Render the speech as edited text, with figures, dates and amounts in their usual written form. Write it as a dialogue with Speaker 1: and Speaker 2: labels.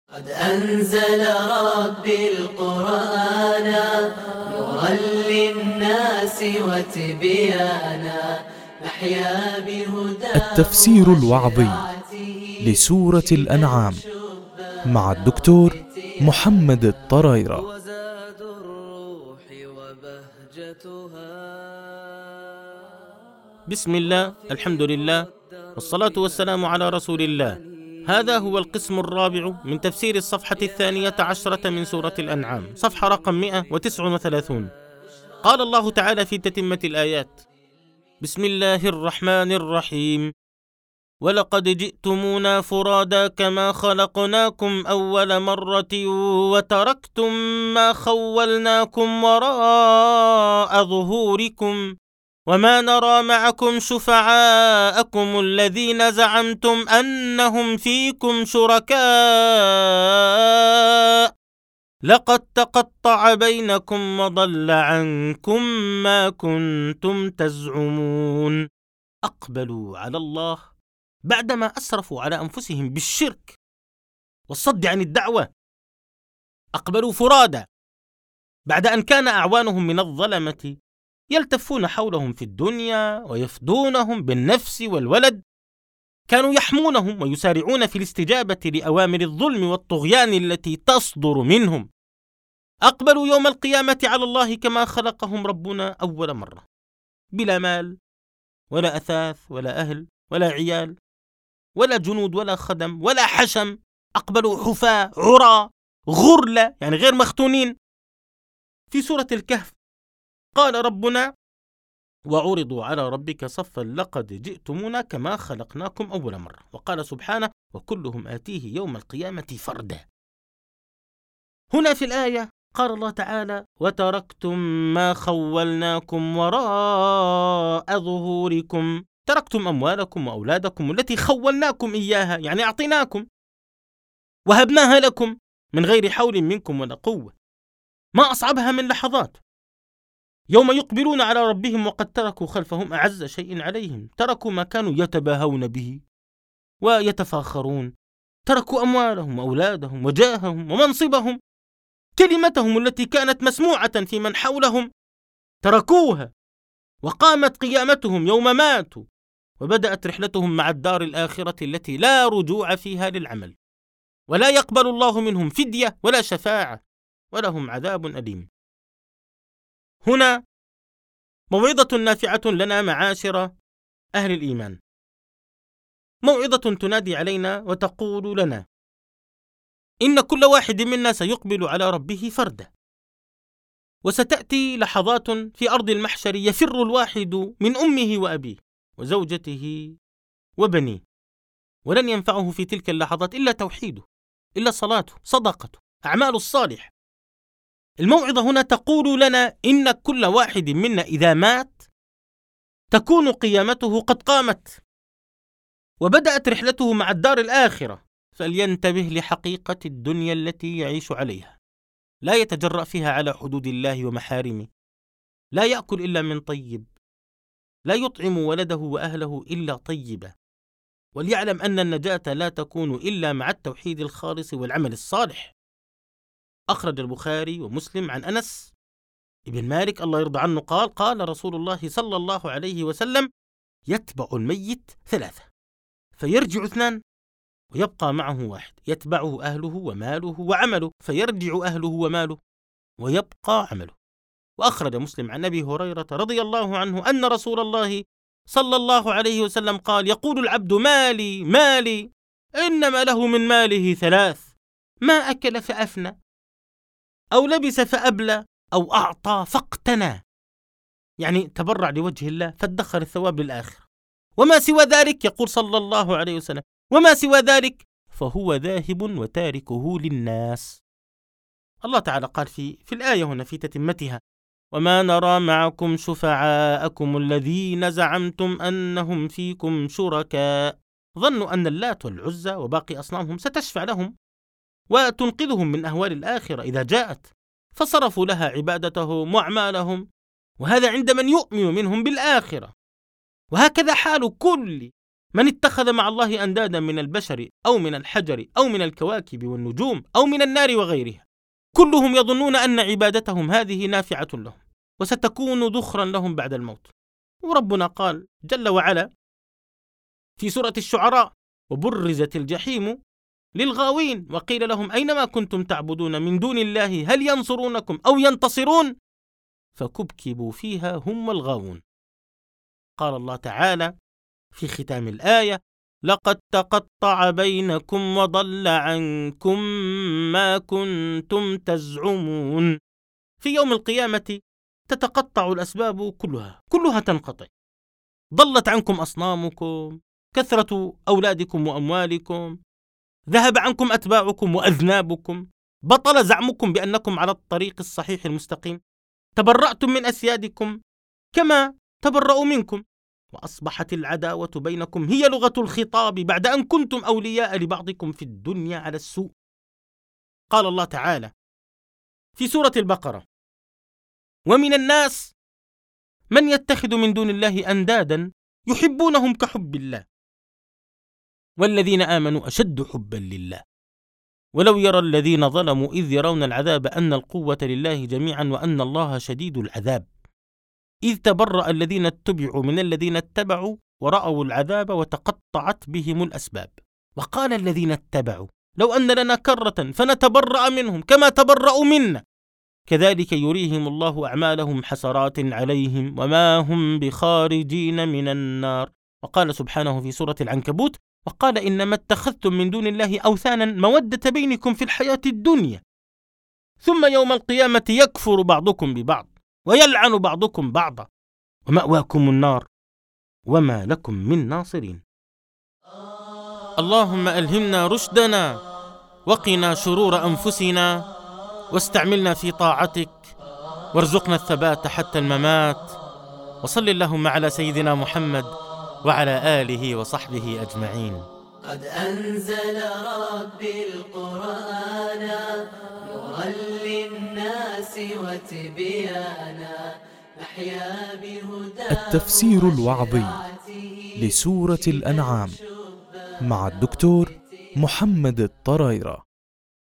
Speaker 1: قد أنزل ربي القرآن نورا للناس وتبيانا نحيا بهداه.
Speaker 2: التفسير الوعظي لسورة الأنعام مع الدكتور محمد الطرايرة.
Speaker 1: وزاد الروح وبهجتها.
Speaker 3: بسم الله، الحمد لله، والصلاة والسلام على رسول الله. هذا هو القسم الرابع من تفسير الصفحة 12 من سورة الأنعام، صفحة رقم 139. قال الله تعالى في تتمة الآيات: بسم الله الرحمن الرحيم: ولقد جئتمونا فرادا كما خلقناكم أول مرة وتركتم ما خولناكم وراء ظهوركم وما نرى معكم شفعاءكم الذين زعمتم أنهم فيكم شركاء لقد تقطع بينكم وضل عنكم ما كنتم تزعمون. أقبلوا على الله بعدما أسرفوا على أنفسهم بالشرك والصد عن الدعوة. أقبلوا فرادا بعد أن كان أعوانهم من الظلمة يلتفون حولهم في الدنيا ويفدونهم بالنفس والولد. كانوا يحمونهم ويسارعون في الاستجابة لأوامر الظلم والطغيان التي تصدر منهم. أقبلوا يوم القيامة على الله كما خلقهم ربنا أول مرة، بلا مال ولا أثاث ولا أهل ولا عيال ولا جنود ولا خدم ولا حشم. أقبلوا حفاة عرى غرلة، يعني غير مختونين. في سورة الكهف قال ربنا: وعرضوا على ربك صفا لقد جئتمونا كما خلقناكم أول مرة. وقال سبحانه: وكلهم آتيه يوم القيامة فردا. هنا في الآية قال الله تعالى: وتركتم ما خولناكم وراء ظهوركم. تركتم أموالكم وأولادكم التي خولناكم إياها، يعني أعطيناكم وهبناها لكم من غير حول منكم ولا قوة. ما أصعبها من لحظات يوم يقبلون على ربهم وقد تركوا خلفهم أعز شيء عليهم. تركوا ما كانوا يتباهون به ويتفاخرون، تركوا أموالهم وأولادهم وجاههم ومنصبهم، كلمتهم التي كانت مسموعة في من حولهم تركوها، وقامت قيامتهم يوم ماتوا، وبدأت رحلتهم مع الدار الآخرة التي لا رجوع فيها للعمل، ولا يقبل الله منهم فدية ولا شفاعة، ولهم عذاب أليم. هنا موعظة نافعة لنا معاشر أهل الإيمان، موعظة تنادي علينا وتقول لنا إن كل واحد منا سيقبل على ربه فردا، وستأتي لحظات في أرض المحشر يفر الواحد من أمه وأبيه وزوجته وبنيه، ولن ينفعه في تلك اللحظات إلا توحيده، إلا صلاته، صدقته، أعمال الصالح. الموعظة هنا تقول لنا إن كل واحد منا إذا مات تكون قيامته قد قامت، وبدأت رحلته مع الدار الآخرة، فلينتبه لحقيقة الدنيا التي يعيش عليها. لا يتجرأ فيها على حدود الله ومحارمه، لا يأكل إلا من طيب، لا يطعم ولده وأهله إلا طيبة، وليعلم أن النجاة لا تكون إلا مع التوحيد الخالص والعمل الصالح. أخرج البخاري ومسلم عن أنس ابن مالك الله يرضى عنه قال رسول الله صلى الله عليه وسلم: يتبع الميت 3، فيرجع 2 ويبقى معه 1، يتبعه أهله وماله وعمله، فيرجع أهله وماله ويبقى عمله. وأخرج مسلم عن أبي هريرة رضي الله عنه أن رسول الله صلى الله عليه وسلم قال: يقول العبد مالي مالي، إنما له من ماله 3: ما أكل فأفنى، أو لبس فأبلى، أو أعطى فاقتنى، يعني تبرع لوجه الله فادخر الثواب للآخرة. وما سوى ذلك، يقول صلى الله عليه وسلم، وما سوى ذلك فهو ذاهب وتاركه للناس. الله تعالى قال في الآية هنا في تتمتها: وما نرى معكم شفعاءكم الذين زعمتم أنهم فيكم شركاء. ظنوا أن اللات والعزى وباقي أصنامهم ستشفع لهم وتنقذهم من أهوال الآخرة إذا جاءت، فصرفوا لها عبادتهم وأعمالهم، وهذا عند من يؤمن منهم بالآخرة. وهكذا حال كل من اتخذ مع الله أندادا من البشر أو من الحجر أو من الكواكب والنجوم أو من النار وغيرها، كلهم يظنون أن عبادتهم هذه نافعة لهم وستكون ذخرا لهم بعد الموت. وربنا قال جل وعلا في سورة الشعراء: وبرزت الجحيم للغاوين وقيل لهم أينما كنتم تعبدون من دون الله هل ينصرونكم أو ينتصرون فكبكبوا فيها هم الغاوون. قال الله تعالى في ختام الآية: لقد تقطع بينكم وضل عنكم ما كنتم تزعمون. في يوم القيامة تتقطع الأسباب كلها تنقطع. ضلت عنكم أصنامكم، كثرة أولادكم وأموالكم، ذهب عنكم أتباعكم وأذنابكم، بطل زعمكم بأنكم على الطريق الصحيح المستقيم، تبرأتم من أسيادكم كما تبرأوا منكم، وأصبحت العداوة بينكم هي لغة الخطاب بعد أن كنتم أولياء لبعضكم في الدنيا على السوء. قال الله تعالى في سورة البقرة: ومن الناس من يتخذ من دون الله أندادا يحبونهم كحب الله والذين آمنوا أشد حبا لله ولو يرى الذين ظلموا إذ يرون العذاب أن القوة لله جميعا وأن الله شديد العذاب إذ تبرأ الذين اتبعوا من الذين اتبعوا ورأوا العذاب وتقطعت بهم الأسباب. وقال الذين اتبعوا لو أن لنا كرة فنتبرأ منهم كما تبرأوا منا كذلك يريهم الله أعمالهم حسرات عليهم وما هم بخارجين من النار. وقال سبحانه في سورة العنكبوت: وقال إنما اتخذتم من دون الله أوثانا مودة بينكم في الحياة الدنيا ثم يوم القيامة يكفر بعضكم ببعض ويلعن بعضكم بعضا ومأواكم النار وما لكم من ناصرين. اللهم ألهمنا رشدنا وقنا شرور أنفسنا واستعملنا في طاعتك وارزقنا الثبات حتى الممات. وصل اللهم على سيدنا محمد وعلى آله وصحبه أجمعين.
Speaker 1: قد أنزل ربي القرآن نورا للناس وتبيانا نحيا بهداه.
Speaker 2: التفسير الوعظي لسورة الأنعام مع الدكتور محمد الطرايرة.